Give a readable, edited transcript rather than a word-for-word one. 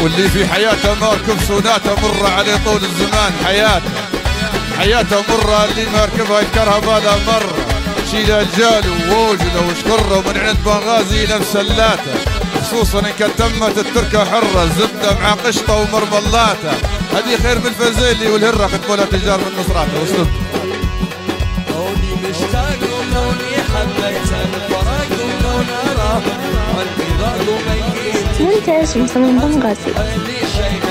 واللي في حياته ما ركب سوناته مره عليه طول الزمان حياته مره، اللي ما ركبها يذكرها بالا مره. شيل الجال ووجله وشخره ومن عند بنغازي نفس اللاته، خصوصا ان كانت تمت التركه حره زبده مع قشطه ومرملاته. هذه خير من الفازيلي والهره ختموا لها تجار من نصراته. وصلت كوني مشتاق وكوني حبيت الفراق وكون اراه قلبي ضاق وميت مونتاج مصمم بنغازي.